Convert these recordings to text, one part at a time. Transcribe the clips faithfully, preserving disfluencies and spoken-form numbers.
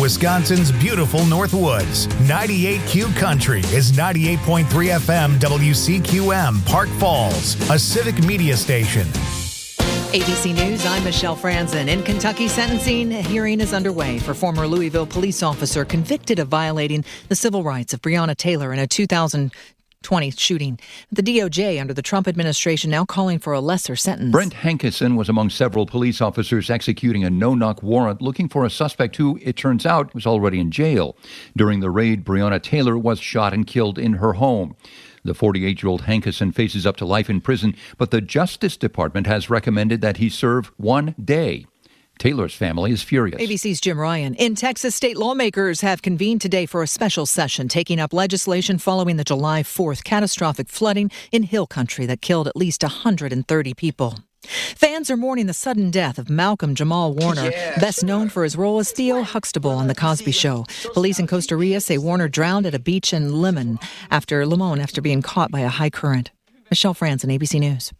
Wisconsin's beautiful Northwoods. ninety-eight Q Country is ninety-eight point three F M W C Q M, Park Falls, a Civic Media station. A B C News, I'm Michelle Franzen. In Kentucky, sentencing hearing is underway for former Louisville police officer convicted of violating the civil rights of Breonna Taylor in a two thousand twenty shooting. The D O J under the Trump administration now calling for a lesser sentence. Brent Hankison was among several police officers executing a no-knock warrant looking for a suspect who, it turns out, was already in jail. During the raid, Breonna Taylor was shot and killed in her home. The forty-eight-year-old Hankison faces up to life in prison, but the Justice Department has recommended that he serve one day. Taylor's family is furious. A B C's Jim Ryan. In Texas, state lawmakers have convened today for a special session, taking up legislation following the July fourth catastrophic flooding in Hill Country that killed at least one hundred thirty people. Fans are mourning the sudden death of Malcolm Jamal Warner, yeah, best sure. known for his role as Theo Huxtable on The Cosby Show. Police in Costa Rica say Warner drowned at a beach in Limon after Limon after being caught by a high current. Michelle Franzen, A B C News.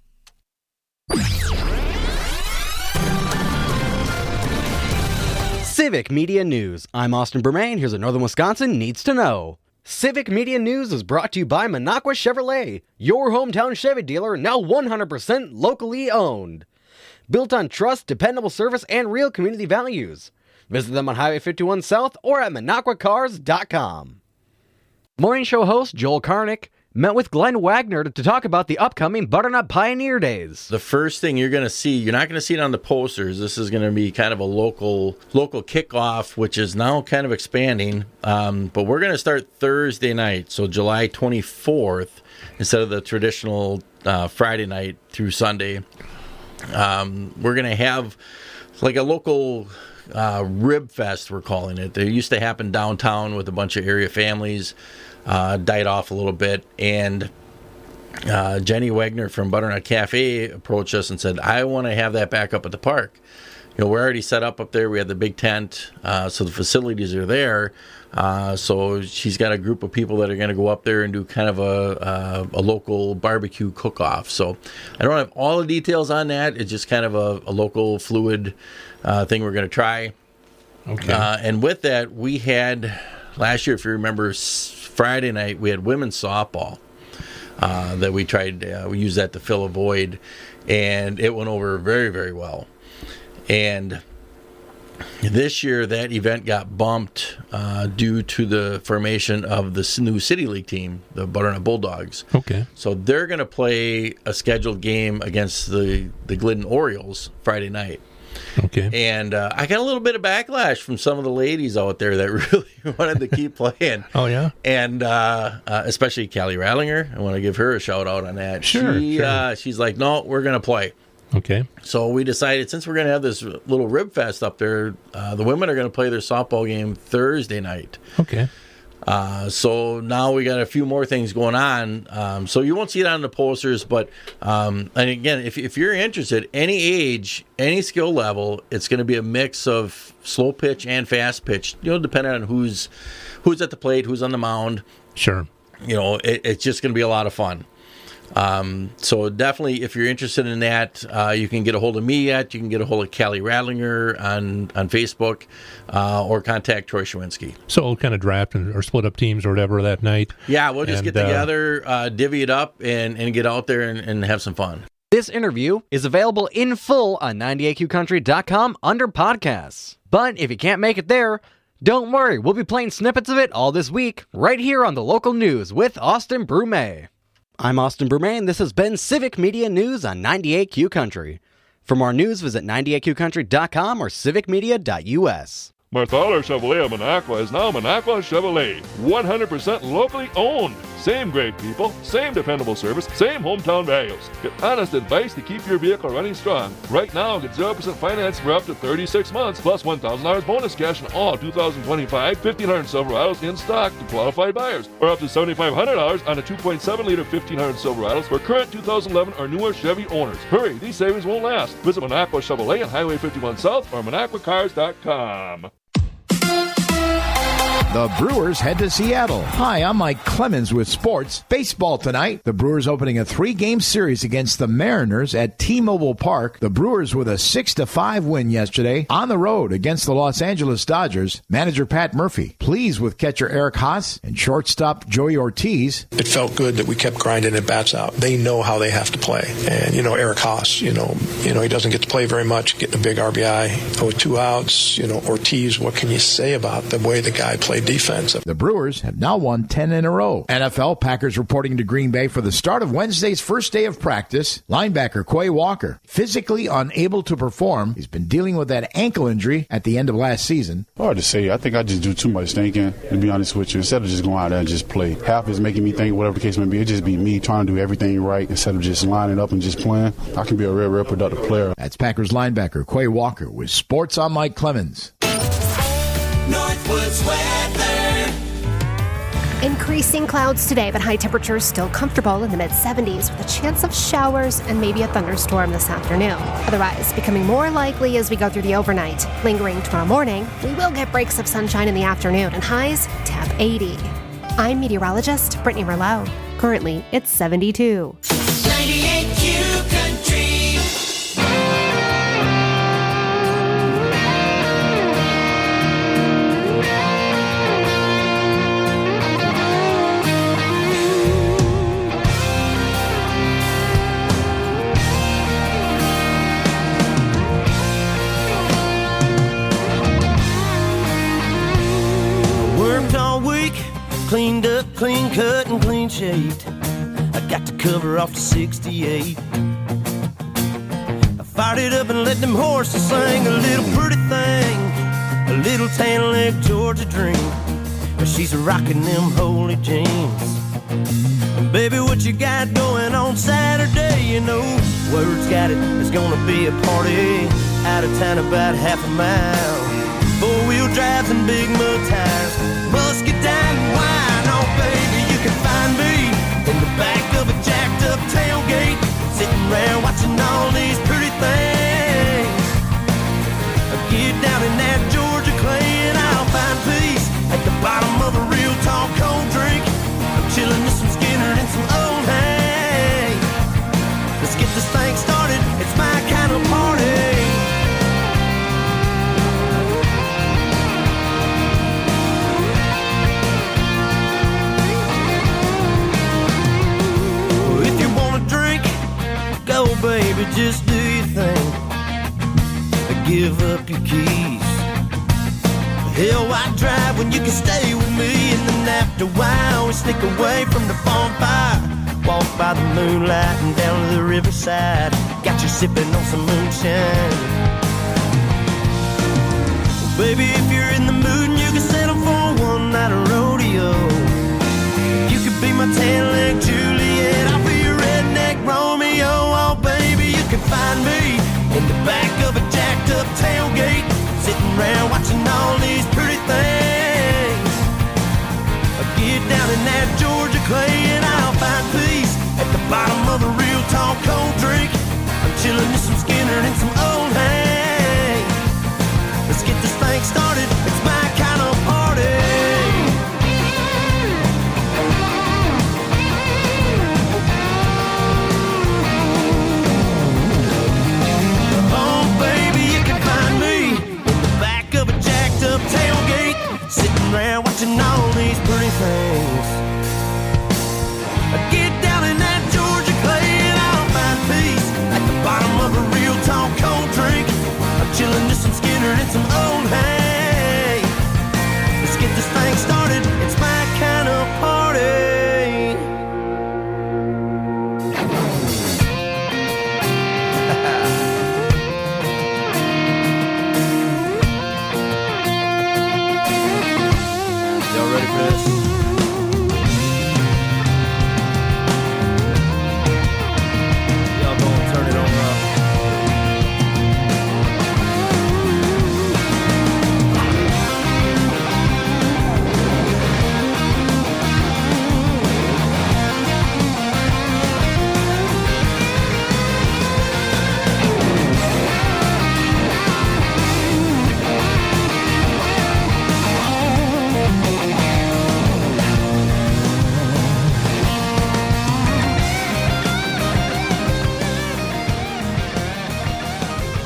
Civic Media News. I'm Austin Bermain. Here's what Northern Wisconsin needs to know. Civic Media News is brought to you by Minocqua Chevrolet, your hometown Chevy dealer, now one hundred percent locally owned. Built on trust, dependable service, and real community values. Visit them on Highway fifty-one South or at minocqua cars dot com. Morning show host Joel Karnick met with Glenn Wagner to talk about the upcoming Butternut Pioneer Days. The first thing you're going to see, you're not going to see it on the posters. This is going to be kind of a local local kickoff, which is now kind of expanding. Um, but we're going to start Thursday night, so July twenty-fourth, instead of the traditional uh, Friday night through Sunday. Um, we're going to have like a local uh, rib fest, we're calling it. They used to happen downtown with a bunch of area families. Uh, died off a little bit, and uh, Jenny Wagner from Butternut Cafe approached us and said, I want to have that back up at the park. You know, we're already set up up there. We had the big tent, uh, so the facilities are there. Uh, so she's got a group of people that are going to go up there and do kind of a, uh, a local barbecue cook-off. So I don't have all the details on that. It's just kind of a, a local fluid uh, thing we're going to try. Okay. Uh, and with that, we had, last year, if you remember, Friday night, we had women's softball uh, that we tried. Uh, we used that to fill a void, and it went over very, very well. And this year, that event got bumped uh, due to the formation of the new City League team, the Butternut Bulldogs. Okay. So they're going to play a scheduled game against the, the Glidden Orioles Friday night. Okay. And uh, I got a little bit of backlash from some of the ladies out there that really wanted to keep playing. Oh, yeah? And uh, uh, especially Callie Radlinger. I want to give her a shout out on that. Sure, she, sure. Uh, she's like, no, we're going to play. Okay. So we decided, since we're going to have this little rib fest up there, uh, the women are going to play their softball game Thursday night. Okay. Uh, so now we got a few more things going on. Um, so you won't see it on the posters, but um, and again, if if you're interested, any age, any skill level, it's going to be a mix of slow pitch and fast pitch. You know, depending on who's who's at the plate, who's on the mound. Sure. You know, it, it's just going to be a lot of fun. Um, so definitely, if you're interested in that, uh, you can get a hold of me at, you can get a hold of Callie Radlinger on, on Facebook, uh, or contact Troy Schwinski. So we'll kind of draft and, or split up teams or whatever that night. Yeah, we'll just and, get together, uh, uh, divvy it up, and, and get out there and, and have some fun. This interview is available in full on ninety-eight Q country dot com under podcasts. But if you can't make it there, don't worry, we'll be playing snippets of it all this week, right here on the local news with Austin Brume. I'm Austin Brume, and this has been Civic Media News on ninety-eight Q Country. For more news, visit ninety-eight Q country dot com or civic media dot u s. Marthaler Chevrolet of Minocqua is now Minocqua Chevrolet, one hundred percent locally owned. Same great people, same dependable service, same hometown values. Get honest advice to keep your vehicle running strong. Right now, get zero percent financing for up to thirty-six months, plus one thousand dollars bonus cash on all two thousand twenty-five fifteen hundred Silverados in stock to qualified buyers, or up to seven thousand five hundred dollars on a two point seven liter fifteen hundred Silverados for current two thousand eleven or newer Chevy owners. Hurry, these savings won't last. Visit Minocqua Chevrolet on Highway fifty-one South or minocqua cars dot com. The Brewers head to Seattle. Hi, I'm Mike Clemens with sports. Baseball tonight. The Brewers opening a three-game series against the Mariners at T-Mobile Park. The Brewers with a six to five win yesterday on the road against the Los Angeles Dodgers. Manager Pat Murphy pleased with catcher Eric Haas and shortstop Joey Ortiz. It felt good that we kept grinding at bats out. They know how they have to play. And, you know, Eric Haas, you know, you know, he doesn't get to play very much, getting a big R B I with two outs. You know, Ortiz, what can you say about the way the guy played defense? The Brewers have now won ten in a row. N F L Packers reporting to Green Bay for the start of Wednesday's first day of practice. Linebacker Quay Walker, physically unable to perform. He's been dealing with that ankle injury at the end of last season. Hard to say. I think I just do too much thinking, to be honest with you, instead of just going out there and just play. Half is making me think, whatever the case may be, it just be me trying to do everything right instead of just lining up and just playing. I can be a real, real productive player. That's Packers linebacker Quay Walker with Sports on Mike Clemens. Northwoods weather. Increasing clouds today, but high temperatures still comfortable in the mid seventies with a chance of showers and maybe a thunderstorm this afternoon. Otherwise, becoming more likely as we go through the overnight. Lingering tomorrow morning, we will get breaks of sunshine in the afternoon and highs tap eighty. I'm meteorologist Brittany Merlot. Currently, it's seventy-two. ninety-eight Q Country. Worked all week, cleaned up, clean cut, and clean shaved. I got to cover off the sixty-eight. I fired it up and let them horses sing a little pretty thing, a little tan leg Georgia dream. But she's rocking them holy jeans. And baby, what you got going on Saturday? You know, word's got it, it's gonna be a party out of town about half a mile. Four-wheel drives and big mud tires, musket down and wine. Oh, baby, you can find me in the back of a jacked-up tailgate, sitting around watching all these pretty things. I get down in that Georgia clay and I'll find peace at the bottom of a real tall cold drink. I'm chilling with some Skinner and some old hay. Let's get this thing started, it's my kind of party. Go, baby, just do your thing. Give up your keys. Hell, why drive when you can stay with me? And then after a while, we sneak away from the bonfire. Walk by the moonlight and down to the riverside. Got you sipping on some moonshine. Well, baby, if you're in the mood and you can settle for one night of rodeo, you could be my tan-leg Juliet, I'll be your redneck Romeo. Oh, baby, you can find me in the back of a jacked-up tailgate, sitting around watching all these pretty things. I get down in that Georgia clay and I'll find peace at the bottom of a real tall cold drink. I'm chilling with some Skinner and some old hay. Let's get this thing started, it's my kind of party. Up tailgate, sitting around watching all these pretty things. I get down in that Georgia clay and I'll find peace at the bottom of a real tall cold drink. I'm chilling with some Skinner and some old hay. Let's get this thing started, it's my kind of party.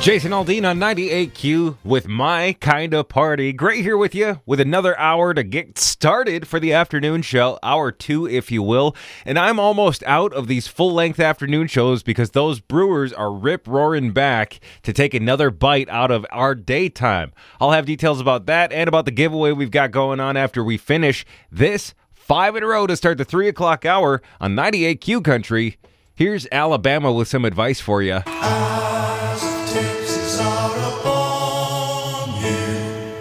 Jason Aldean on ninety-eight Q with My Kinda Party. Great here with you with another hour to get started for the afternoon show, hour two, if you will. And I'm almost out of these full-length afternoon shows because those Brewers are rip-roaring back to take another bite out of our daytime. I'll have details about that and about the giveaway we've got going on after we finish this five in a row to start the three o'clock hour on ninety-eight Q Country. Here's Alabama with some advice for you. Texas are upon you.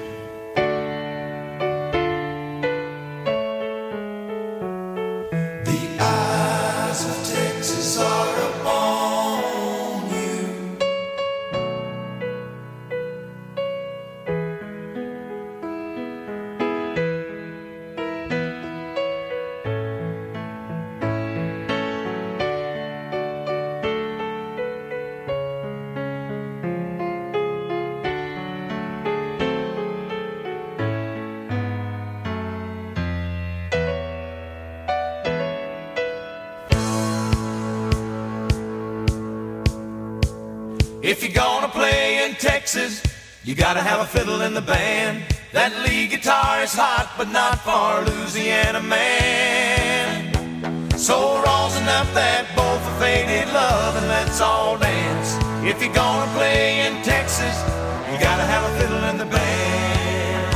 The eyes of Texas are upon you. If you're gonna play in Texas, you gotta have a fiddle in the band. That lead guitar is hot, but not for Louisiana man. So rosin up that bowl for faded love and let's all dance. If you're gonna play in Texas, you gotta have a fiddle in the band.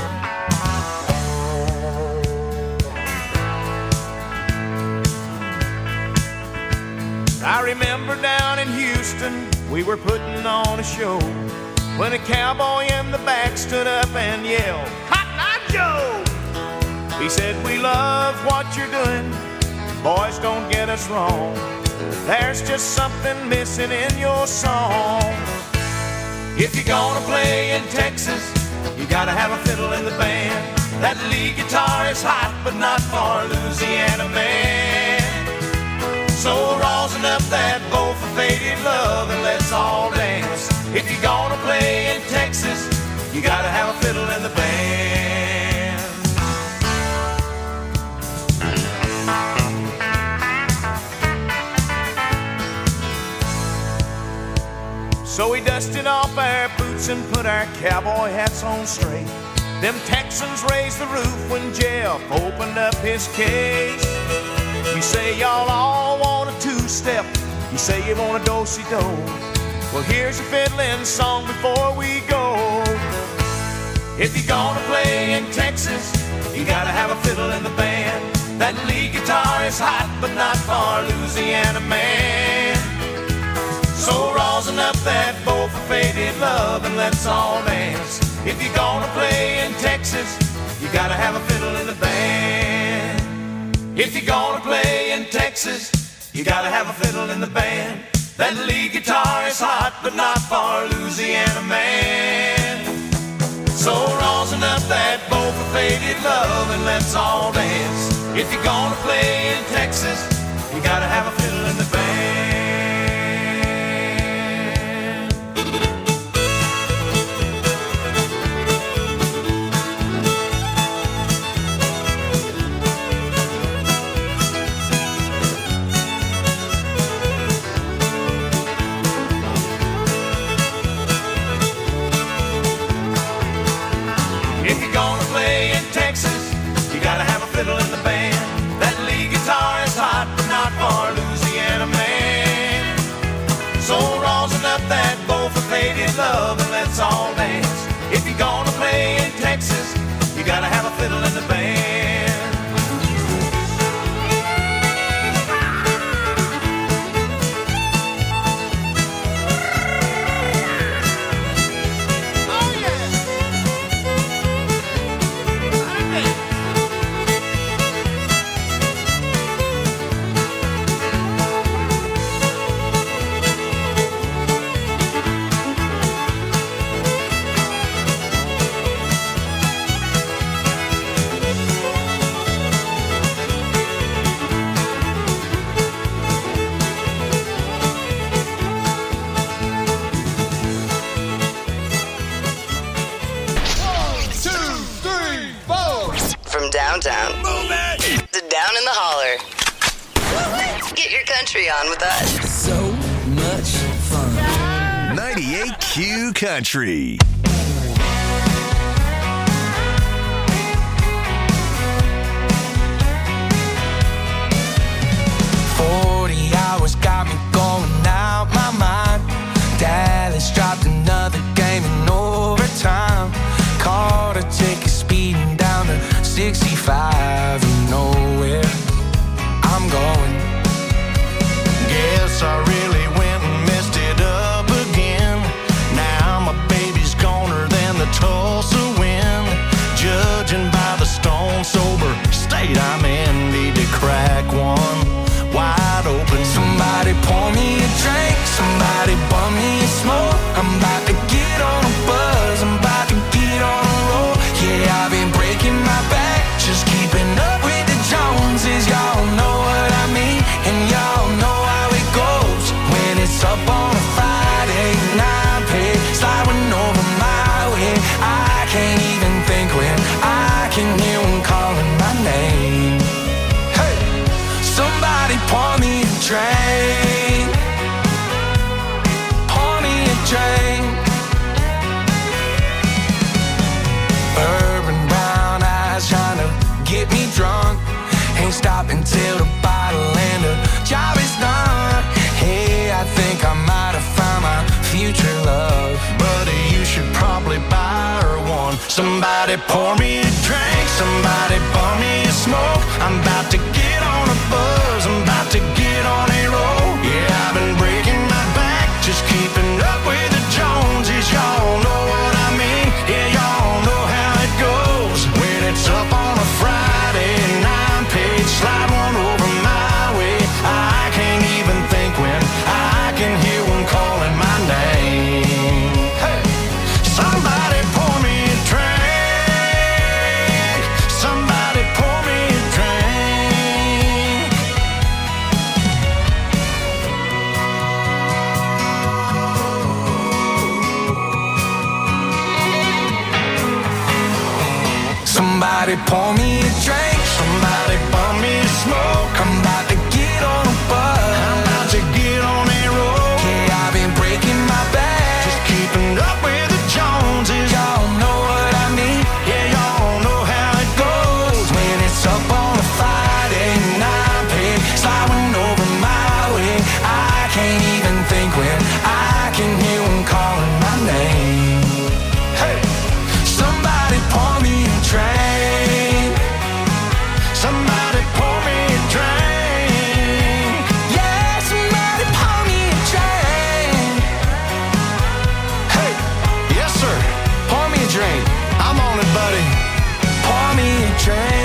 I remember down in Houston, we were putting on a show when a cowboy in the back stood up and yelled, "Hot Night Joe!" He said, "We love what you're doing, boys, don't get us wrong. There's just something missing in your song. If you're gonna play in Texas, you gotta have a fiddle in the band. That lead guitar is hot, but not for Louisiana man. So rosin up that bowl for faded love and let's all dance. If you're gonna play in Texas, you gotta have a fiddle in the band." So we dusted off our boots and put our cowboy hats on straight. Them Texans raised the roof when Jeff opened up his case. You say y'all all want a two-step, you say you want a do-si-do. Well, here's a fiddling song before we go. If you're gonna play in Texas, you gotta have a fiddle in the band. That lead guitar is hot, but not for Louisiana man. So rosin up that bowl for faded love and let's all dance. If you're gonna play in Texas, you gotta have a fiddle in the band. If you're gonna play in Texas, you gotta have a fiddle in the band. That lead guitar is hot, but not for Louisiana man. So rosin up that bowl for faded love and let's all dance. If you're gonna play in Texas, you gotta have a fiddle in the band. If you're gonna play in Texas, you gotta have a fiddle in the band. That lead guitar is hot, but not for Louisiana man. So rosin up that bowl for faded love and let's all dance. If you're gonna play in Texas, you gotta have a fiddle in the band. Downtown to down in the holler. Get your country on with us. So much fun. ninety-eight Q. Q Country. forty hours got me going out my mind. Dallas dropped another game in overtime. Caught a ticket speeding down to sixty-five and nowhere I'm going. Guess I really went and messed it up again. Now my baby's goner than the Tulsa wind. Judging by the stone sober state I'm in, need to crack one wide open. Somebody pour me a drink, somebody bum me a smoke. I'm about to get on a buzz, I'm about to get on a roll. Yeah, I've been breaking my back, just keeping up with the Joneses. Y'all know what I mean, and y'all know how it goes. When it's up on a Friday night, pay sliding over my way. I can't even think when I can hear one calling my name. Hey, somebody pour me a drink, pour me a drink. Urban brown eyes trying to get me drunk. Ain't stopping till the bottle and the job is done. Hey, I think I might have found my future love. Buddy, you should probably buy her one. Somebody pour me a drink, somebody pour me a smoke. I'm about to get on a buzz, I'm about to get on a roll. Yeah, I've been breaking my back, just keeping up with the Joneses. Y'all know what I mean, yeah, y'all know how it goes. When it's up on a Friday nine page, slide one over my way. I can't even think when I can hear one calling my name. Hey, somebody pour me a drink, somebody pour me a drink. Somebody pour me a drink, somebody pour me a smoke. I'm about to get on a buzz, I'm about to get on a roll. Yeah, I've been breaking my back, just keeping up with the Joneses. Y'all know what I mean, yeah, y'all know how it goes. When it's up on a Friday night, pay sliding over my way. I can't even think when I can hear one calling my name. Hey, somebody pour me a drink, somebody pour me a drink. Yeah, somebody pour me a drink. Hey, yes sir, pour me a drink. I'm on it, buddy. Pour me a drink.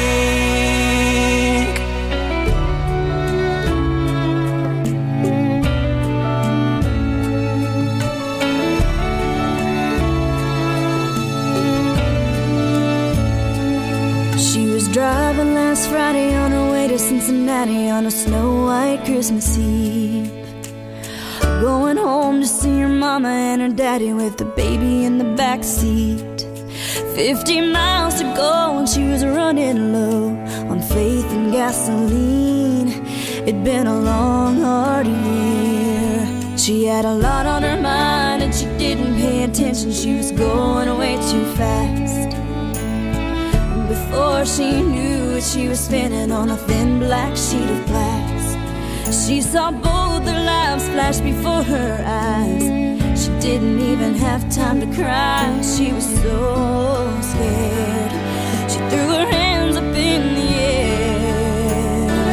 She was driving last Friday on her way to Cincinnati on a snow-white Christmas Eve. Going home to see her mama and her daddy with the baby in the back seat. Fifty miles to go and she was running low on faith and gasoline. It'd been a long, hard year. She had a lot on her mind and she didn't pay attention. She was going way too fast. Before she knew it, she was spinning on a thin black sheet of glass. She saw both their lives flash before her eyes. She didn't even have time to cry. She was so scared. She threw her hands up in the air.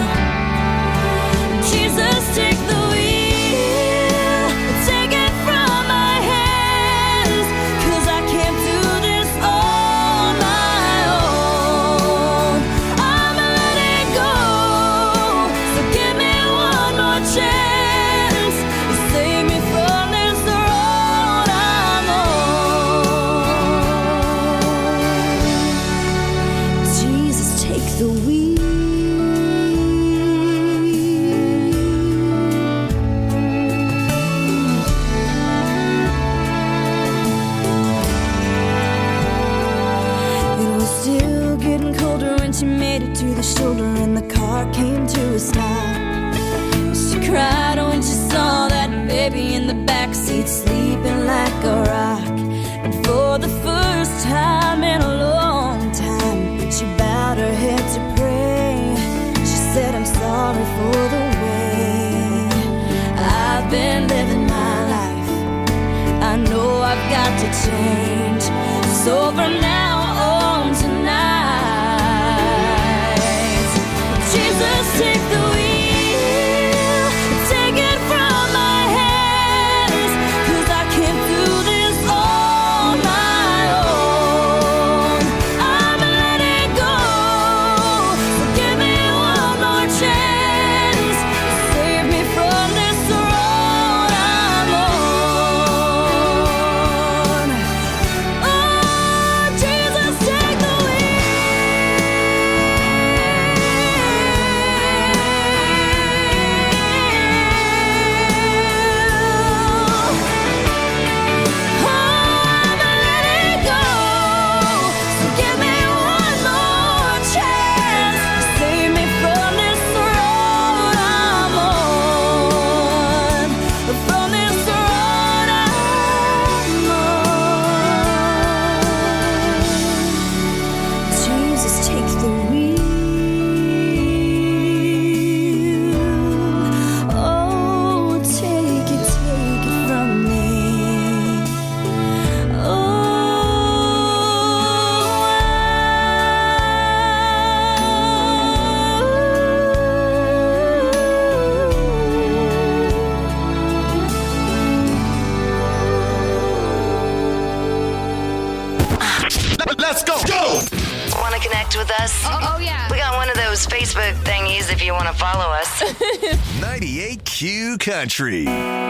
Jesus, take the wheel, take it from my hands, 'cause I can't do this on my own. I'm letting go, so give me one more chance. Save me from this road I'm on. Jesus, take the wheel. It was still getting colder when she made it to the shoulder and the car came to a stop. She cried when she saw that baby in the backseat sleeping like a rock. And for the first time in a long time, she bowed her head to pray. She said, I'm sorry for the way I've been living my life. I know I've got to change. So from now on tonight, Jesus, take the wheel, take it from my hands, 'cause I can't do this on my own. I'm letting go, so give me one more chance, save me from this road I'm on. Oh, Jesus, take the Let's go. Go. Want to connect with us? Oh, oh, yeah. We got one of those Facebook thingies if you want to follow us. ninety-eight Q Country.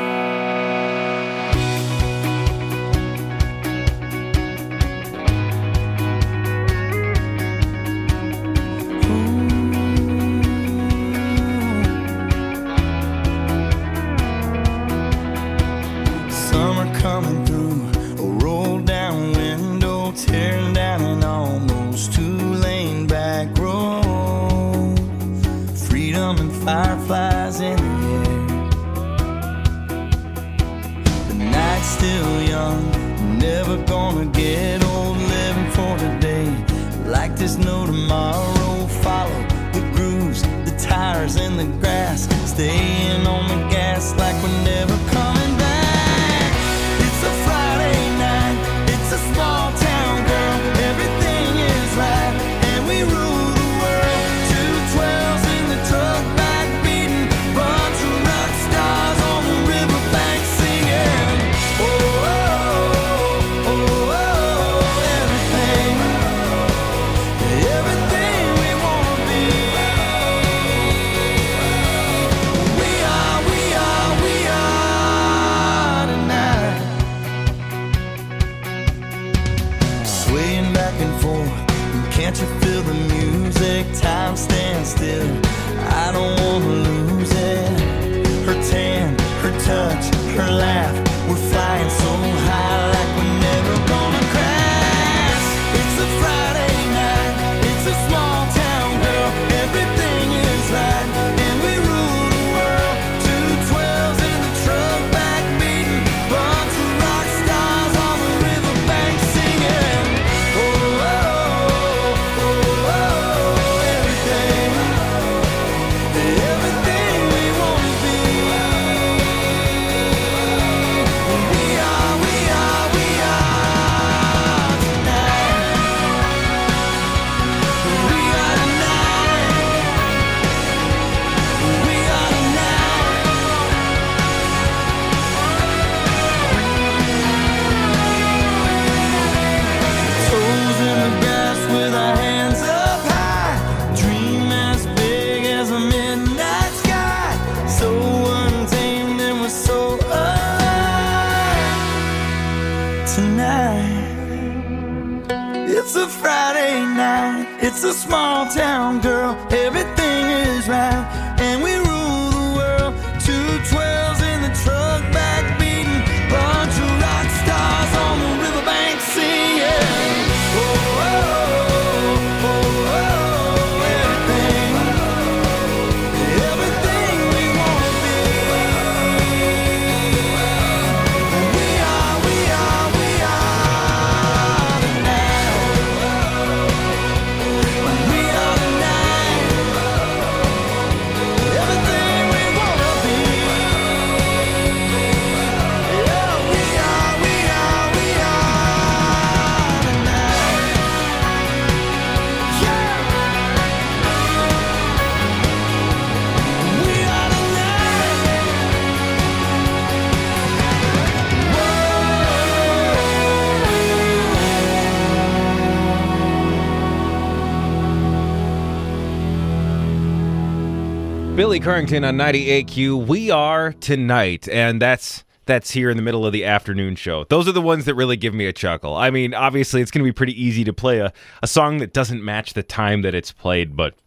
Summer coming through, a roll down window, tearing down an almost two-lane back road. Freedom and fireflies in the air. The night's still young, never gonna get old. Living for today, like there's no tomorrow. Follow the grooves, the tires in the grass, staying on the gas like we're never coming back. It's a Friday night, it's a small town, girl. Everything is right, and we rule the world. Two twelves in the truck back beating, bunch of rock stars on the riverbank singing. Oh, oh, oh, oh, oh, everything, everything we wanna be. We are, we are, we are tonight. Swaying back and forth, can't you feel the music? Time stands still, I don't wanna lose it. Her tan, her touch, her laugh, we're flying so high like we're never gonna crash. It's a Friday night, it's a small town, girl. Everything is right, and we rule the world. Two twelves in the truck back beating, bunch of rock stars on the riverbank singing. Oh, oh, oh, oh, oh, everything, everything we wanna be. We are, we are, we are tonight. We are tonight. We are tonight. Toes in the grass with our hands up high. Dream as big as a midnight sky. So untamed and we're so alive tonight. It's a Friday night, it's a small town, girl. Everything is right, and we rule the world. Two twelves in the truck back beating, bunch of rock stars on the riverbank singing. Oh, oh, oh, oh, oh, everything, everything we wanna be. Billy Currington on ninety-eight Q. We are tonight, and that's that's here in the middle of the afternoon show. Those are the ones that really give me a chuckle. I mean, obviously, it's going to be pretty easy to play a, a song that doesn't match the time that it's played, but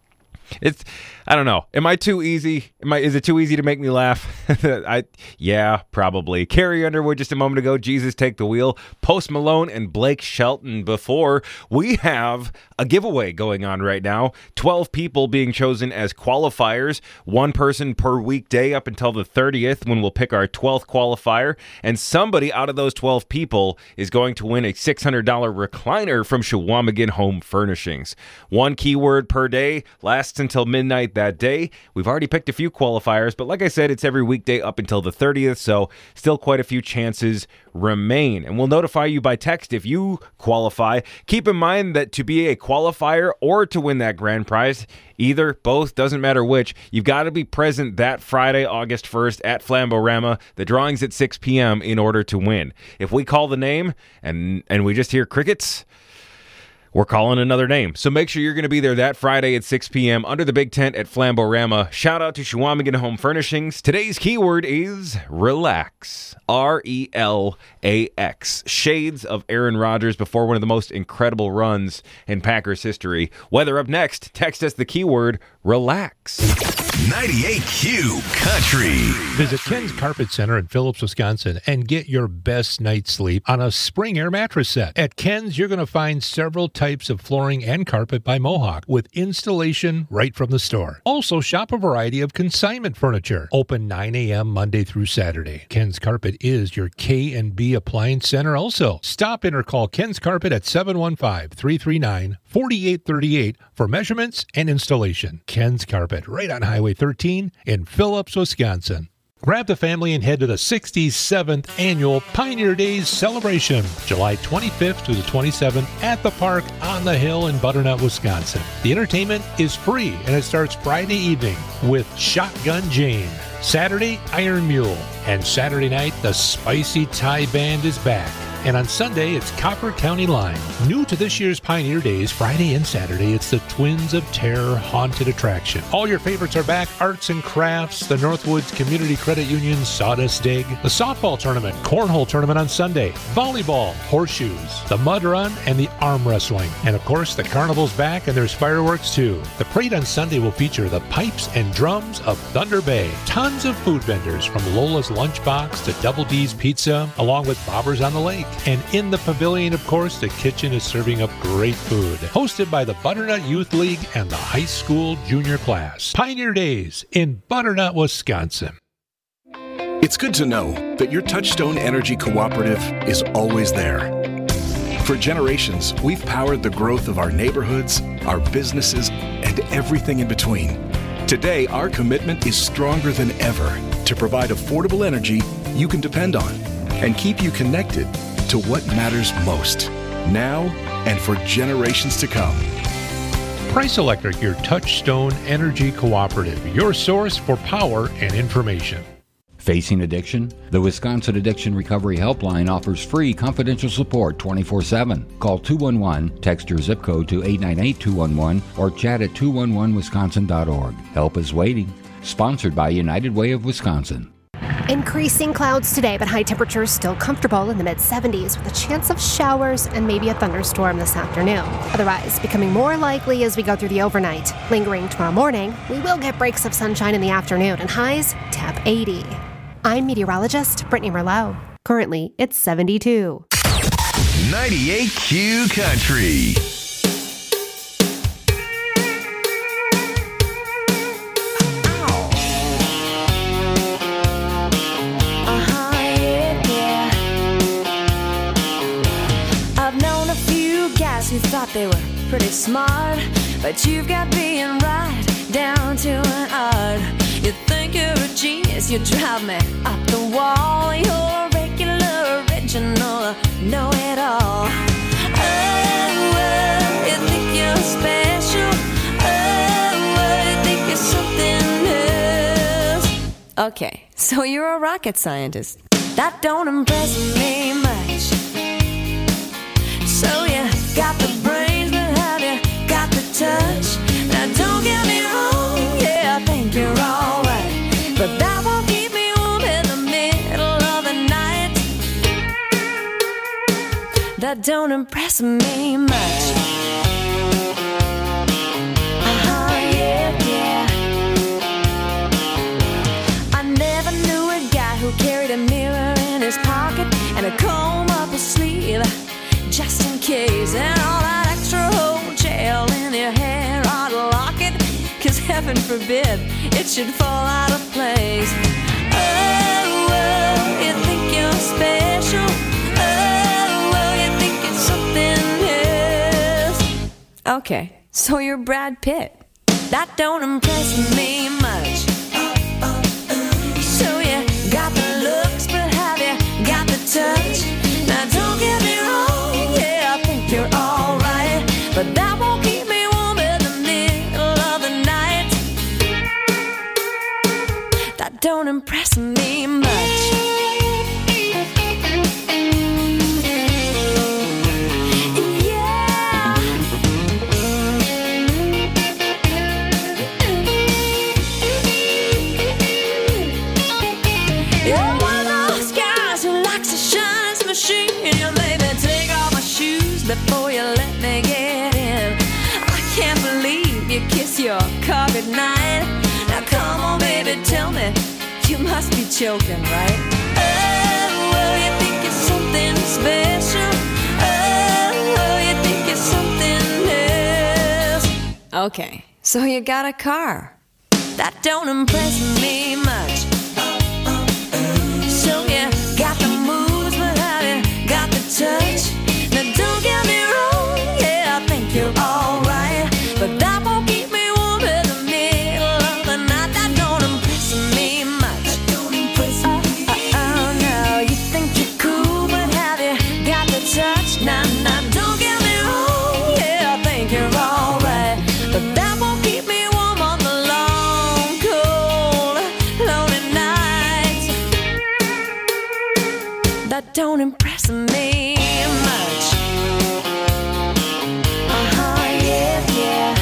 it's, I don't know. Am I too easy? Am I, is it too easy to make me laugh? I, yeah, probably. Carrie Underwood just a moment ago. Jesus Take the Wheel. Post Malone and Blake Shelton before. We have a giveaway going on right now. twelve people being chosen as qualifiers. One person per weekday up until the thirtieth when we'll pick our twelfth qualifier. And somebody out of those twelve people is going to win a six hundred dollars recliner from Shawamigan Home Furnishings. One keyword per day. Lasts until midnight that day. We've already picked a few qualifiers, but like I said, it's every weekday up until the thirtieth, so still quite a few chances remain. And we'll notify you by text if you qualify. Keep in mind that to be a qualifier or to win that grand prize, either, both, doesn't matter which, you've got to be present that Friday, August first at Flamborama. The drawing's at six p.m. in order to win. If we call the name and and we just hear crickets, we're calling another name. So make sure you're going to be there that Friday at six p.m. under the big tent at Flamborama. Shout out to Shawamigan Home Furnishings. Today's keyword is relax. R E L A X. Shades of Aaron Rodgers before one of the most incredible runs in Packers history. Weather up next. Text us the keyword relax. ninety-eight Q Country. Visit Ken's Carpet Center in Phillips, Wisconsin, and get your best night's sleep on a Spring Air mattress set. At Ken's, you're going to find several types of flooring and carpet by Mohawk with installation right from the store. Also, shop a variety of consignment furniture. Open nine a.m. Monday through Saturday. Ken's Carpet is your K and B Appliance Center also. Stop in or call Ken's Carpet at seven one five, three three nine, four eight three eight for measurements and installation. Ken's Carpet, right on Highway thirteen in Phillips, Wisconsin. Grab the family and head to the sixty-seventh Annual Pioneer Days celebration, July twenty-fifth to the twenty-seventh at the park on the hill in Butternut, Wisconsin. The entertainment is free and it starts Friday evening with Shotgun Jane, Saturday Iron Mule, and Saturday night the Spicy Thai Band is back. And on Sunday, it's Copper County Line. New to this year's Pioneer Days, Friday and Saturday, it's the Twins of Terror Haunted Attraction. All your favorites are back. Arts and crafts, the Northwoods Community Credit Union Sawdust Dig, the softball tournament, cornhole tournament on Sunday, volleyball, horseshoes, the mud run, and the arm wrestling. And of course, the carnival's back and there's fireworks too. The parade on Sunday will feature the pipes and drums of Thunder Bay. Tons of food vendors from Lola's Lunchbox to Double D's Pizza, along with Bobbers on the Lake. And in the pavilion, of course, the kitchen is serving up great food. Hosted by the Butternut Youth League and the high school junior class. Pioneer Days in Butternut, Wisconsin. It's good to know that your Touchstone Energy Cooperative is always there. For generations, we've powered the growth of our neighborhoods, our businesses, and everything in between. Today, our commitment is stronger than ever to provide affordable energy you can depend on and keep you connected to what matters most, now and for generations to come. Price Electric, your Touchstone Energy Cooperative, your source for power and information. Facing addiction? The Wisconsin Addiction Recovery Helpline offers free confidential support twenty-four seven. Call two one one, text your zip code to eight nine eight two one one, or chat at two one one wisconsin dot org. Help is waiting. Sponsored by United Way of Wisconsin. Increasing clouds today, but high temperatures still comfortable in the mid seventies with a chance of showers and maybe a thunderstorm this afternoon. Otherwise, becoming more likely as we go through the overnight. Lingering tomorrow morning, we will get breaks of sunshine in the afternoon and highs tap eighty. I'm meteorologist Brittany Merlot. Currently, it's seventy-two. ninety-eight Q Country. Who thought they were pretty smart, but you've got being right down to an art. You think you're a genius, you drive me up the wall. You're a regular, original, know-it-all. Oh, oh, you think you're special. Oh, oh, you think you're something else. Okay, so you're a rocket scientist. That don't impress me much. So you got the brains, but have you got the touch? Now don't get me wrong, yeah, I think you're but that won't keep me warm in the middle of the night. That don't impress me much. Uh-huh, yeah, yeah. I never knew a guy who carried a mirror in his pocket and a comb up his sleeve, just in case. And all that extra whole gel in your hair ought to lock it, 'cause heaven forbid it should fall out of place. Oh, well, you think you're special. Oh, well, you think it's something else. Okay, so you're Brad Pitt. That don't impress me much. So you got the looks, but have you got the touch? Now don't get me wrong, yeah, I think you're alright, but that won't keep me warm in the middle of the night. That don't impress me much. You're one of those guys who likes to shine his machine. You maybe take off my shoes before you let me get in. I can't believe you kiss your car goodnight. Now come on, baby, tell me, you must be joking, right? Oh, well, you think it's something special. Oh, well, you think it's something else. Okay, so you got a car. That don't impress me much. So you got the moves, but have you got the touch? Now don't get me wrong, yeah, I think you're alright, but that won't keep me warm in the middle of the night. That don't impress me much. That don't impress me. Oh, oh, no, you think you're cool, but have you got the touch? Now, now, don't get me wrong, yeah, I think you're alright, but that won't keep me warm on the long, cold, lonely nights. That don't impress me much. Uh-huh, yeah, yeah.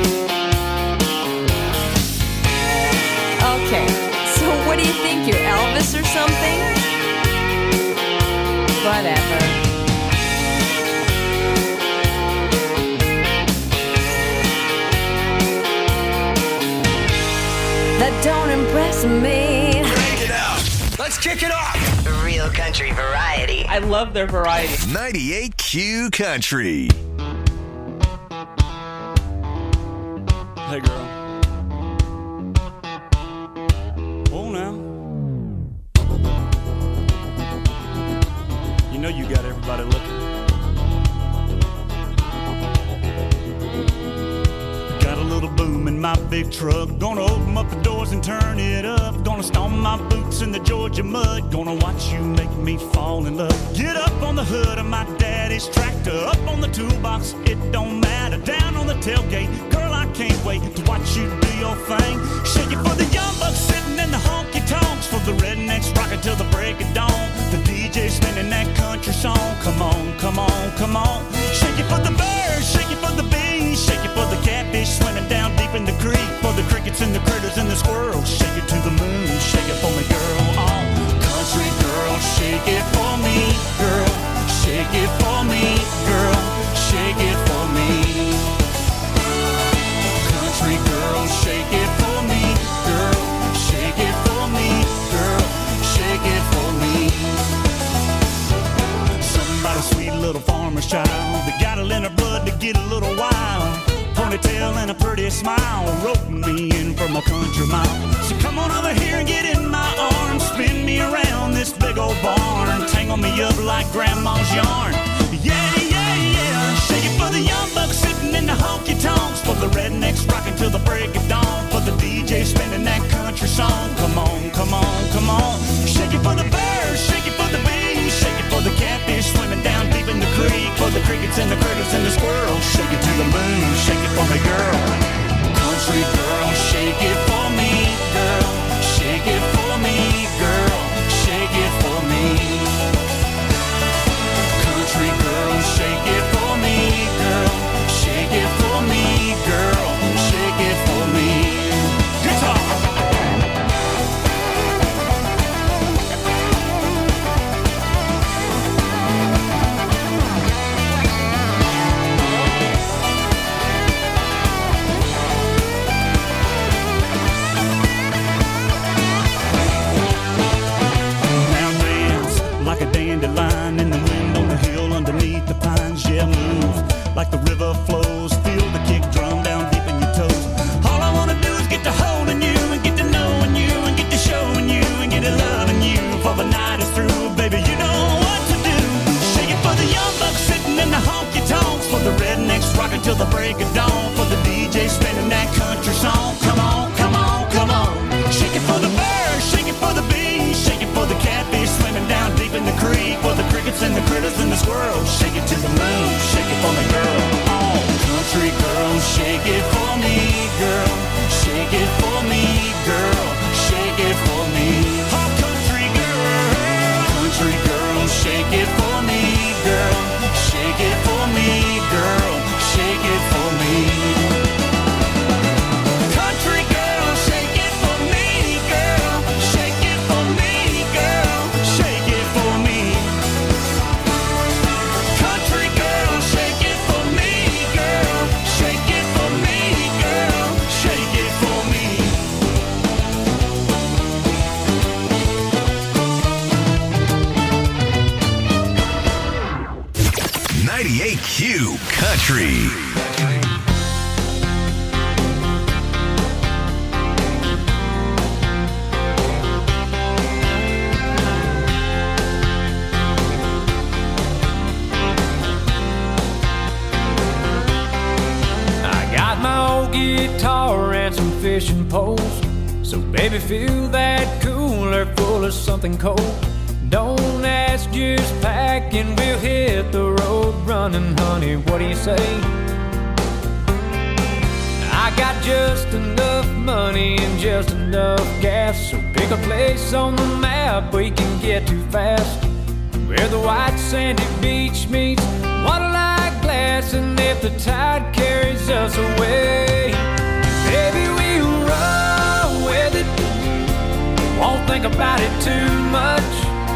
Okay, so what do you think, you're Elvis or something? Whatever. That don't impress me. Crank it up. Let's kick it off. Real country variety. I love their variety. ninety-eight Q Country. Hey, girl. Oh, now. You know you got everybody looking. Got a little boom in my big truck. Gonna open up the doors and turn it up. Gonna stomp my boots in the Georgia mud. Gonna watch you make me fall in love. Get up on the hood of my daddy's tractor. Up on the toolbox, it don't matter. Down on the tailgate, girl, I can't wait to watch you do your thing. Shake it for the young bucks sitting in the honky tonks. For the rednecks rocking till the break of dawn. The D J spinning that country song. Come on, come on, come on. Shake it for the birds, shake it for the bees. Shake it for the catfish swimming down deep in the creek. For the crickets and the critters and the squirrels. Shake it to the moon, shake it for me, girl. Oh, country girl, shake it for me, girl. Shake it for me, girl. Shake it for me. Country girl, shake it for me, girl. Shake it for me, girl. Shake it for me. Somebody sweet little farmer's child that got it in her blood to get a little wild. Ponytail and a pretty smile, roping me in from a country mile. So come on over here and get in my arms, spin me around this big old barn, tangle me up like grandma's yarn. Yeah, yeah, yeah. Shake it for the young bucks sitting in the honky tonks. For the rednecks rocking till the break of dawn. For the D J spinning that country song. Come on, come on, come on. Shake it for the birds, shake it for the bees. Shake it for the catfish swimming down deep in the creek. For the crickets and the critters and the squirrels. Shake it to the moon, shake it for me, girl. Country girl, shake it for me, girl. Shake it for me, girl. Shake it for me. Country girl, shake it for me, girl. Shake it for me, girl. Shake it for me. Guitar. moon. Shake it for me, girl. Oh, country girl, shake it for me, girl. Shake it for me, girl. Shake it for me. Oh, country girl, country girl, shake it for me, girl. Shake it for me, girl. Shake it for me. Country girl, shake it for me, girl. Shake it for me, girl. Shake it for me. Country girl, shake it for me, girl. Shake it for me, girl. Shake it for me. ninety-eight Q Country. I got my old guitar and some fishing poles. So baby, fill that cooler full of something cold. Don't ask, just pack and we'll hit the road running, honey. What do you say? I got just enough money and just enough gas. So pick a place on the map we can get to fast, where the white sandy beach meets water-like glass. And if the tide carries us away, baby, we'll roll with it. Won't think about it too much.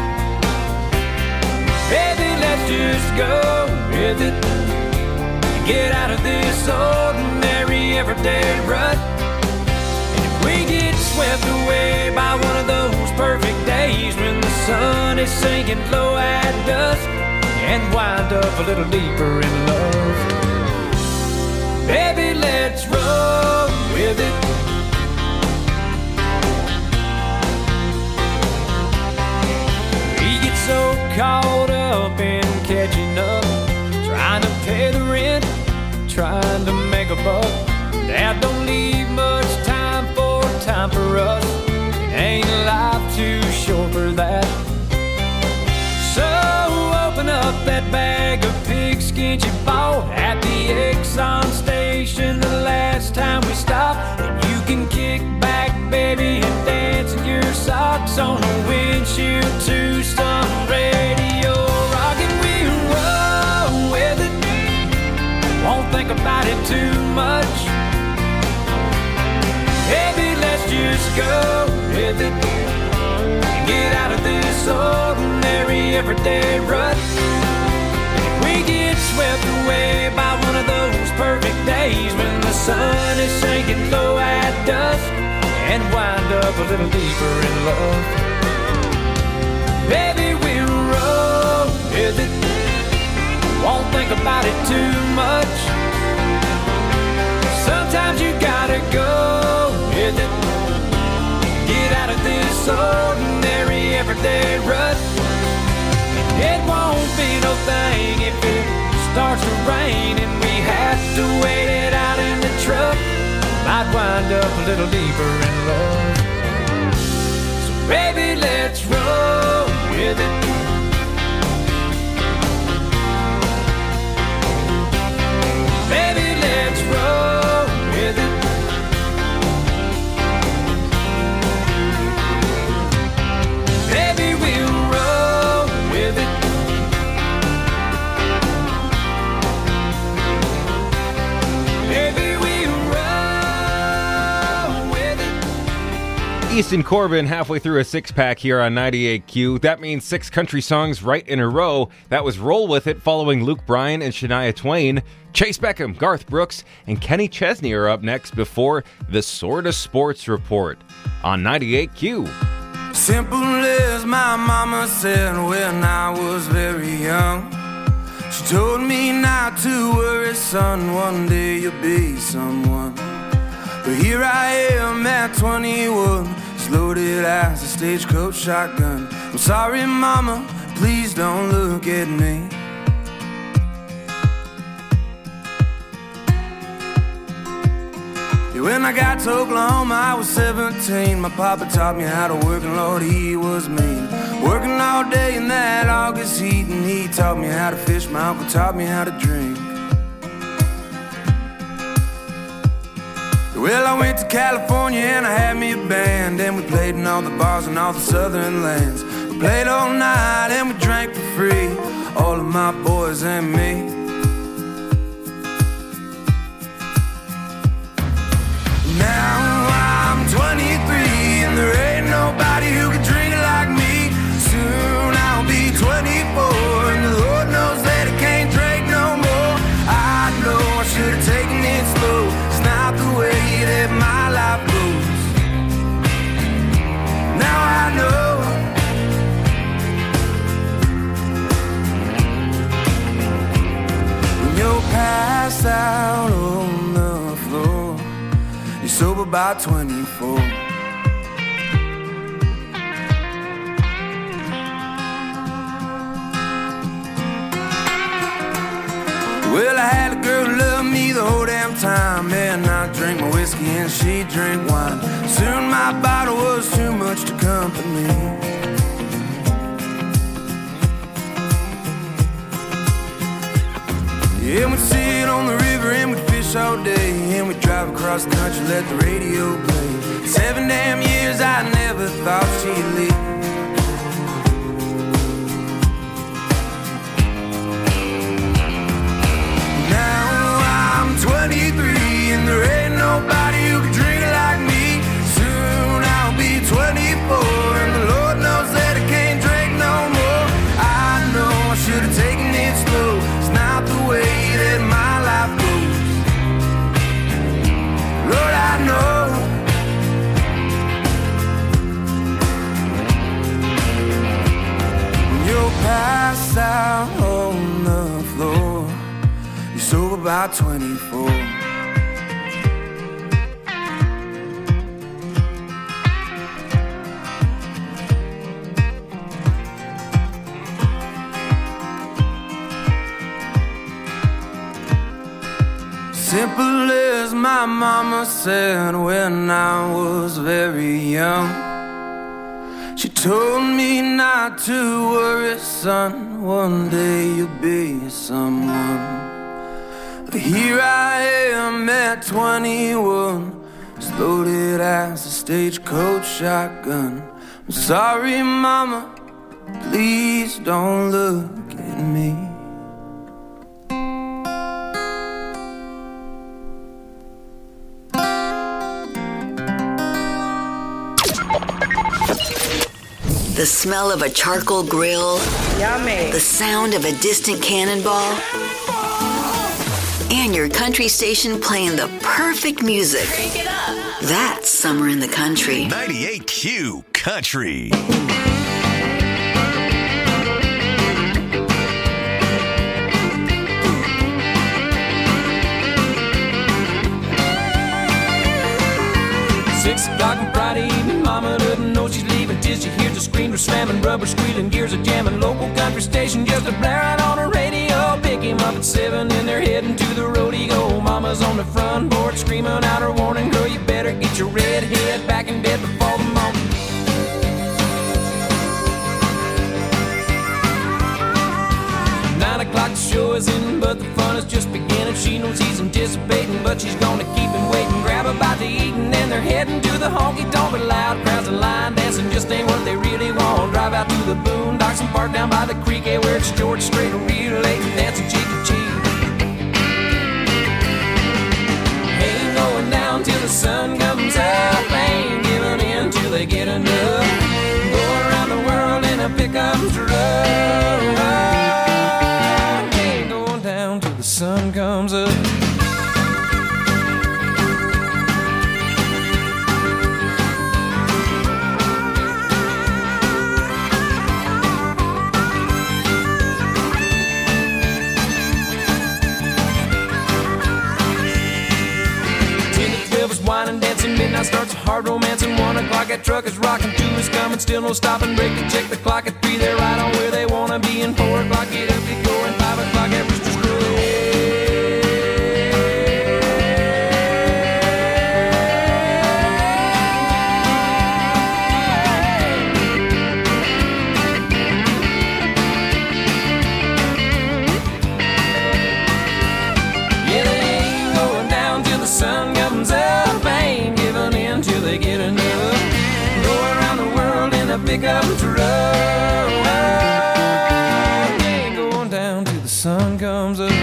Baby, let's just go with it. Get out of this ordinary everyday rut. And if we get swept away by one of those perfect days when the sun is sinking low at dusk, and wind up a little deeper in love, baby, let's roll with it. We get so caught up in catching up, trying to pay the rent, trying to make a buck, that don't leave much time for time for us. It ain't life too short for that. So open up that bag of pigskin you bought at the Exxon station the last time we stopped, and you can kick back, baby, and dance in your socks on the windshield to some radio rock, and we'll roll with it. Won't think about it too much. Baby, let's just go with it. Get out of this ordinary everyday rut. If we get swept away by one of those perfect days when the sun is sinking low at dusk, and wind up a little deeper in love, baby, we'll roll with it. Won't think about it too much. Sometimes you gotta go with it. Get out of this ordinary everyday rut. It won't be no thing if it starts to rain and we have to wait it out in the truck. Might wind up a little deeper in love. So baby, let's roll with it. Baby, let's roll with it. Baby, we'll roll with it. Baby, we'll roll with it. Easton Corbin halfway through a six-pack here on ninety-eight Q. That means six country songs right in a row. That was Roll With It following Luke Bryan and Shania Twain. Chase Beckham, Garth Brooks, and Kenny Chesney are up next before the Sorta Sports Report on ninety-eight Q. Simple as my mama said when I was very young. She told me not to worry, son, one day you'll be someone. But here I am at twenty-one, as loaded as a stagecoach shotgun. I'm sorry, mama, please don't look at me. When I got to Oklahoma, I was seventeen. My papa taught me how to work, and Lord, he was mean. Working all day in that August heat, and he taught me how to fish. My uncle taught me how to drink. Well, I went to California and I had me a band, and we played in all the bars in all the southern lands. We played all night and we drank for free, all of my boys and me. Now I'm twenty-three and there ain't nobody who can drink it like me. Soon I'll be twenty-four and the Lord knows that I can't drink no more. I know I should have taken it slow. It's not the way that my life goes. Now I know. When you're passed out on the floor, you're sober by twenty-four. Well, I had a girl who loved me the whole damn time, and I drank my whiskey and she drank wine. Soon my bottle was too much to company. Yeah, we'd sit on the river and we'd fish all day, and we'd drive across the country, let the radio play. Seven damn years I never thought she'd leave. twenty-three and there ain't nobody who can drink it like me. Soon I'll be twenty-four and the Lord knows that I can't drink no more. I know I should have taken it slow. It's not the way that my life goes. Lord, I know. When you're passed out on the floor, you're sober by twenty-four. Simple as my mama said when I was very young. She told me not to worry, son, one day you'll be someone. Here I am at twenty-one, as loaded as a stagecoach shotgun. I'm sorry, mama, please don't look at me. The smell of a charcoal grill. Yummy. The sound of a distant cannonball. And your country station playing the perfect music. Crank it up. That's Summer in the Country. ninety-eight Q Country. Six o'clock on Friday evening, mama doesn't know she's leaving till she hears the screamer slamming, rubber squealing, gears are jamming, local country station just a blaring on her radio. Pick him up at seven and they're heading to the rodeo. Mama's on the front porch screaming out her warning, girl, you better get your red head back in bed before the morning. Nine o'clock the show is in, but the fun is just beginning. She knows he's anticipating, but she's gonna keep him waiting. Grab a bite to eat and then they're heading to the honky-tonk. But loud crowds and line dancing just ain't what they really want. Drive out to the boondocks and park down by the creek, hey, where it's George Strait, real late and dancing cheek to cheek. Ain't going down till the sun comes up, ain't giving in till they get enough. Go around the world in a pickup truck. Ain't going down till the sun comes up. Wine dancing, midnight starts a hard romance, and one o'clock that truck is rocking, two is coming, still no stopping, break and check the clock at three, they're right on where they wanna be, and four o'clock get up, get going, five o'clock at Rooster's Crow. pickup truck. Ain't going down till the sun comes up.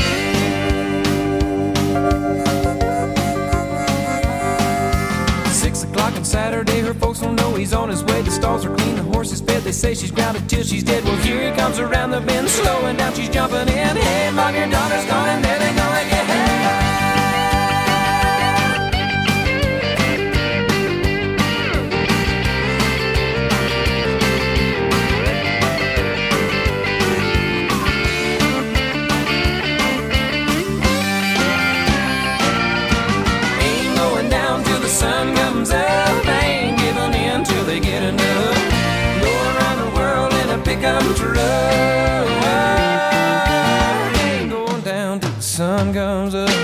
Six o'clock on Saturday, her folks don't know he's on his way. The stalls are clean, the horse is fed. They say she's grounded till she's dead. Well, here he comes around the bend, slowing down, she's jumping in. Hey, Mom, your daughter's gone, and then they're gonna get sun comes up, ain't giving in till they get enough. Go around the world in a pickup truck. Ain't going down till the sun comes up.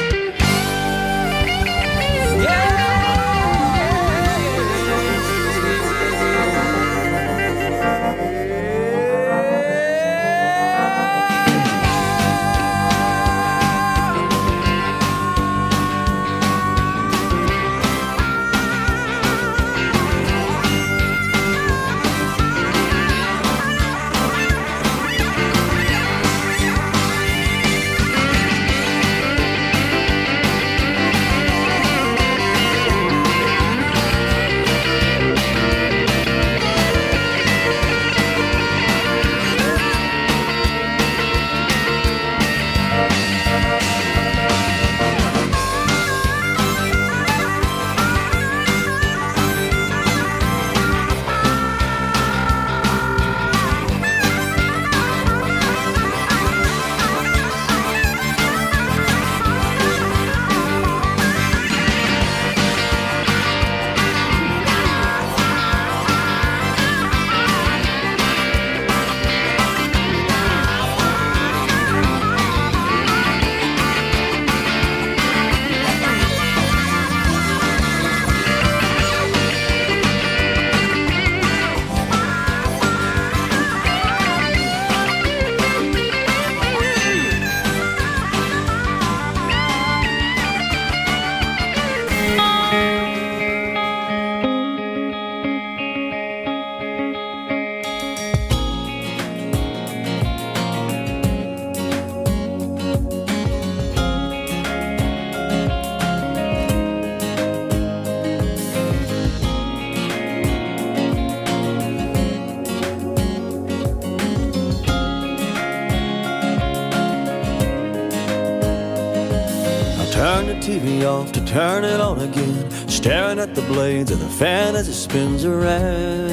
T V off to turn it on again, staring at the blades of the fan as it spins around.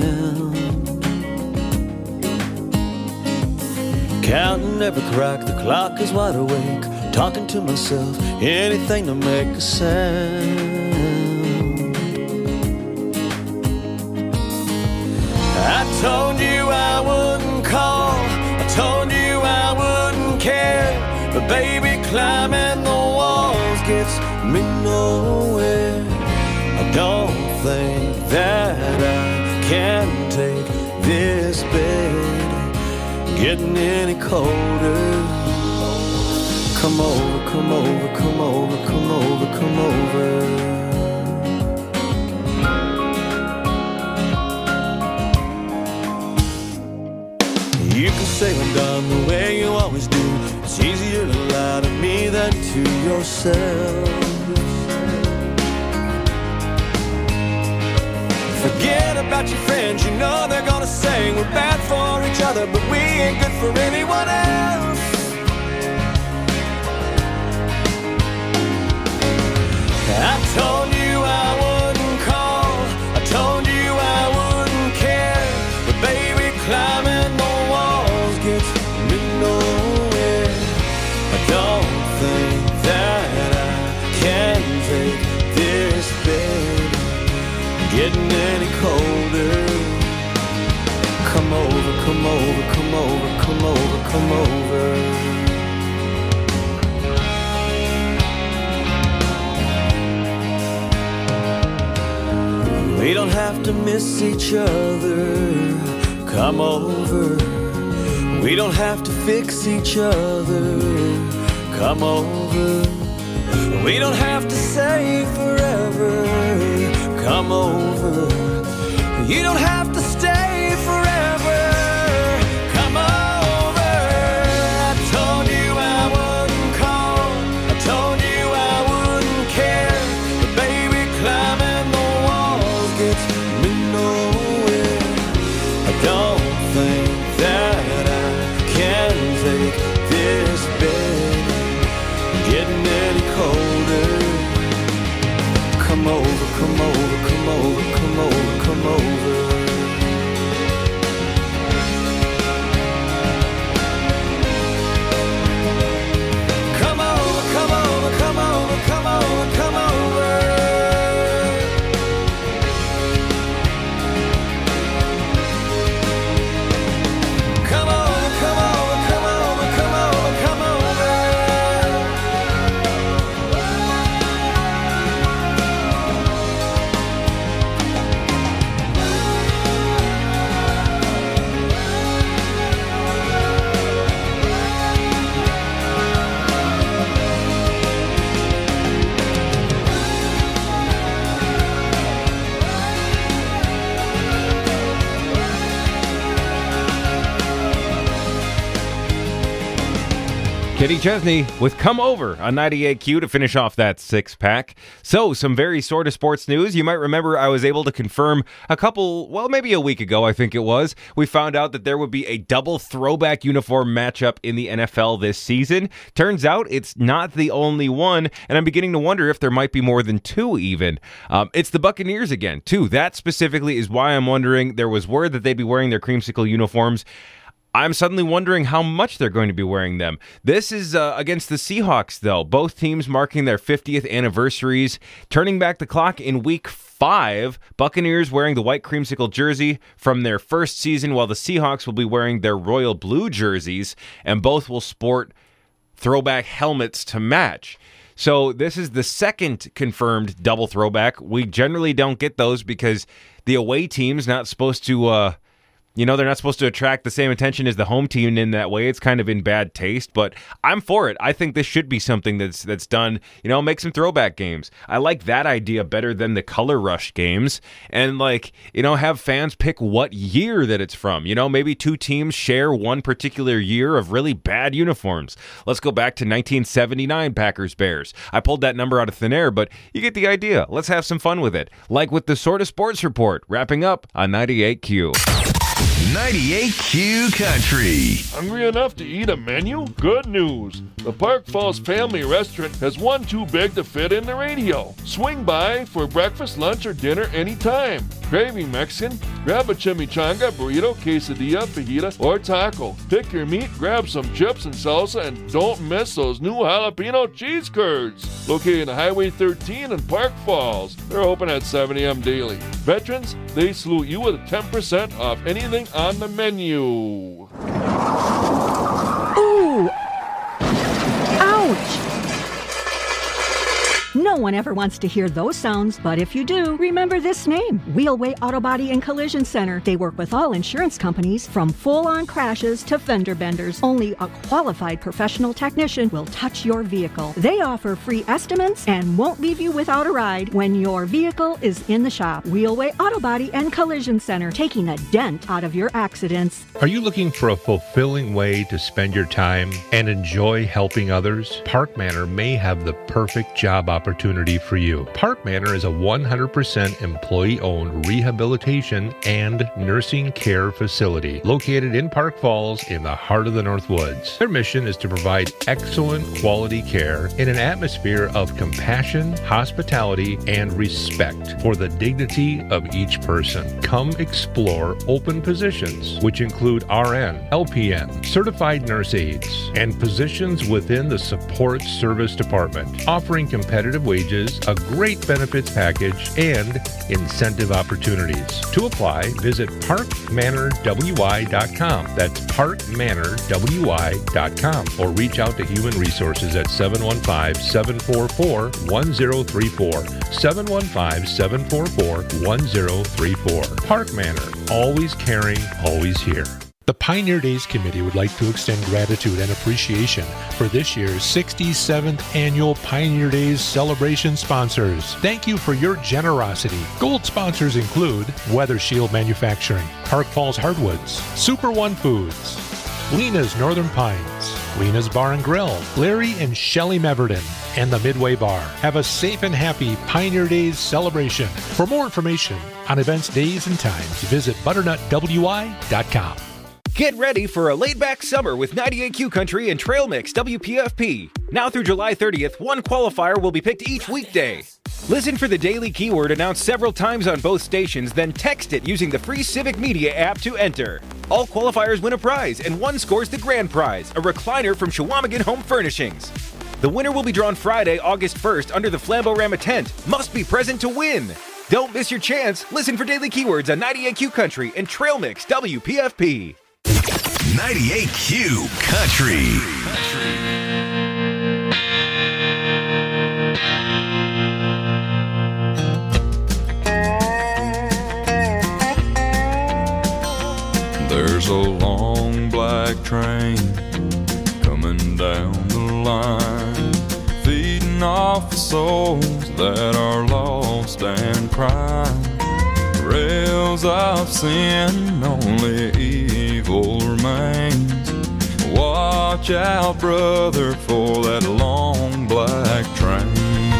Counting every crack, the clock is wide awake, talking to myself, anything to make a sound. I told you I wouldn't call, I told you I wouldn't care, but baby, climbing the walls gets me nowhere. I don't think that I can take this bed getting any colder. Come over, come over, come over, come over, come over. You can say I'm done the way you always do. It's easier to lie to me than to yourself. Forget about your friends, you know they're gonna say we're bad for each other, but we ain't good for anyone else. I told you I wouldn't call, I told you I wouldn't care, but baby, climbing the walls gets me nowhere. I don't think that I can take this bed getting any colder. Come over, come over, come over, come over, come over. We don't have to miss each other. Come over. We don't have to fix each other. Come over. We don't have to say forever. Come over. You don't have to stay Kenny Chesney with Come Over on ninety-eight Q to finish off that six-pack. So, some very sort of sports news. You might remember I was able to confirm a couple, well, maybe a week ago, I think it was. We found out that there would be a double throwback uniform matchup in the N F L this season. Turns out it's not the only one, and I'm beginning to wonder if there might be more than two even. Um, it's the Buccaneers again, too. That specifically is why I'm wondering. There was word that they'd be wearing their creamsicle uniforms. I'm suddenly wondering how much they're going to be wearing them. This is uh, against the Seahawks, though. Both teams marking their fiftieth anniversaries. Turning back the clock in week five, Buccaneers wearing the white creamsicle jersey from their first season, while the Seahawks will be wearing their royal blue jerseys, and both will sport throwback helmets to match. So this is the second confirmed double throwback. We generally don't get those because the away team's not supposed to... Uh, You know, they're not supposed to attract the same attention as the home team in that way. It's kind of in bad taste, but I'm for it. I think this should be something that's that's done, you know, make some throwback games. I like that idea better than the color rush games. And, like, you know, have fans pick what year that it's from. You know, maybe two teams share one particular year of really bad uniforms. Let's go back to nineteen seventy-nine Packers-Bears. I pulled that number out of thin air, but you get the idea. Let's have some fun with it. Like with the Sort of Sports Report, wrapping up on ninety-eight Q. ninety-eight Q Country. Hungry enough to eat a menu? Good news. The Park Falls Family Restaurant has one too big to fit in the radio. Swing by for breakfast, lunch, or dinner anytime. Craving Mexican? Grab a chimichanga, burrito, quesadilla, fajita, or taco. Pick your meat, grab some chips and salsa, and don't miss those new jalapeno cheese curds. Located on Highway thirteen in Park Falls. They're open at seven a.m. daily. Veterans, they salute you with ten percent off anything on the menu. Ooh! Ouch! No one ever wants to hear those sounds, but if you do, remember this name, Wheelway Auto Body and Collision Center. They work with all insurance companies, from full-on crashes to fender benders. Only a qualified professional technician will touch your vehicle. They offer free estimates and won't leave you without a ride when your vehicle is in the shop. Wheelway Auto Body and Collision Center, taking a dent out of your accidents. Are you looking for a fulfilling way to spend your time and enjoy helping others? Park Manor may have the perfect job opportunity for you. Park Manor is a one hundred percent employee-owned rehabilitation and nursing care facility located in Park Falls in the heart of the Northwoods. Their mission is to provide excellent quality care in an atmosphere of compassion, hospitality, and respect for the dignity of each person. Come explore open positions, which include R N, L P N, certified nurse aides, and positions within the support service department, offering competitive wages, a great benefits package, and incentive opportunities. To apply, visit park manor w i dot com. That's park manor w i dot com. Or reach out to Human Resources at seven one five, seven four four, one zero three four. seven one five, seven four four, one zero three four. Park Manor, always caring, always here. The Pioneer Days Committee would like to extend gratitude and appreciation for this year's sixty-seventh Annual Pioneer Days celebration sponsors. Thank you for your generosity. Gold sponsors include Weather Shield Manufacturing, Park Falls Hardwoods, Super One Foods, Lena's Northern Pines, Lena's Bar and Grill, Larry and Shelley Meverden, and the Midway Bar. Have a safe and happy Pioneer Days celebration. For more information on events, days, and times, visit butternut w i dot com. Get ready for a laid-back summer with ninety-eight Q Country and Trail Mix W P F P. Now through July thirtieth, one qualifier will be picked each weekday. Listen for the daily keyword announced several times on both stations, then text it using the free Civic Media app to enter. All qualifiers win a prize, and one scores the grand prize, a recliner from Chequamegon Home Furnishings. The winner will be drawn Friday, August first under the Flamborama tent. Must be present to win. Don't miss your chance. Listen for daily keywords on ninety-eight Q Country and Trail Mix W P F P. ninety-eight Q Country. There's a long black train coming down the line, feeding off the souls that are lost and crying. Rails of sin, only evil remains. Watch out, brother, for that long black train.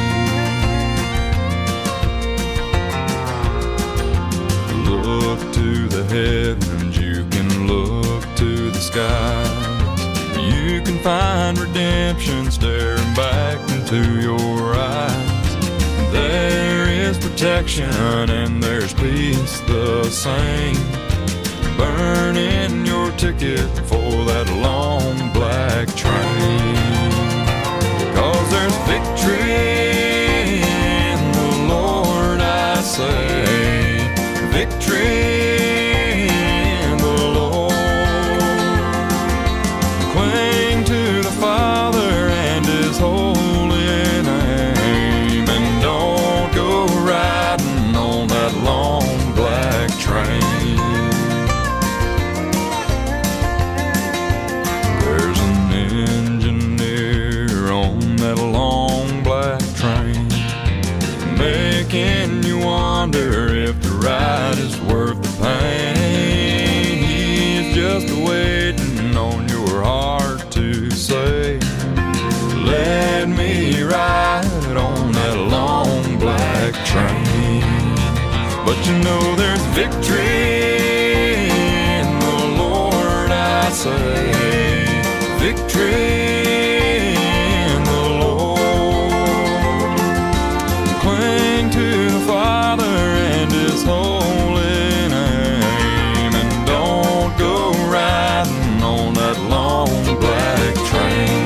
Look to the heavens, you can look to the skies. You can find redemption staring back into your eyes. There is protection and there's peace the same. Burning your ticket for that long black train. 'Cause there's victory in the Lord, I say. Victory in the Lord. Cling to the Father and His holy name, and don't go riding on that long black train. There's an engineer on that long black train, making you wonder if the ride is worth the pain. He's just waiting on your heart to say, let me ride on that long black train. But you know there's victory in the Lord, I say. Victory in the Lord. Cling to the Father and His holy name, and don't go riding on that long black train.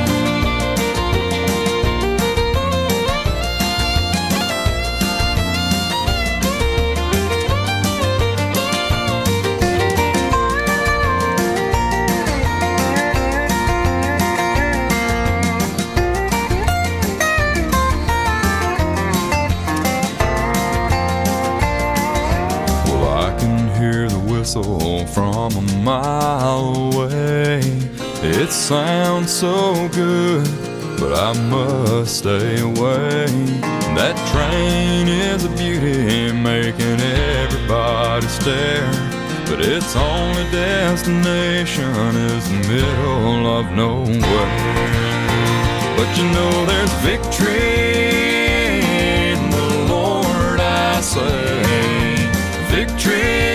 From a mile away, it sounds so good, but I must stay away. That train is a beauty, making everybody stare, but its only destination is the middle of nowhere. But you know there's victory in the Lord, I say. Victory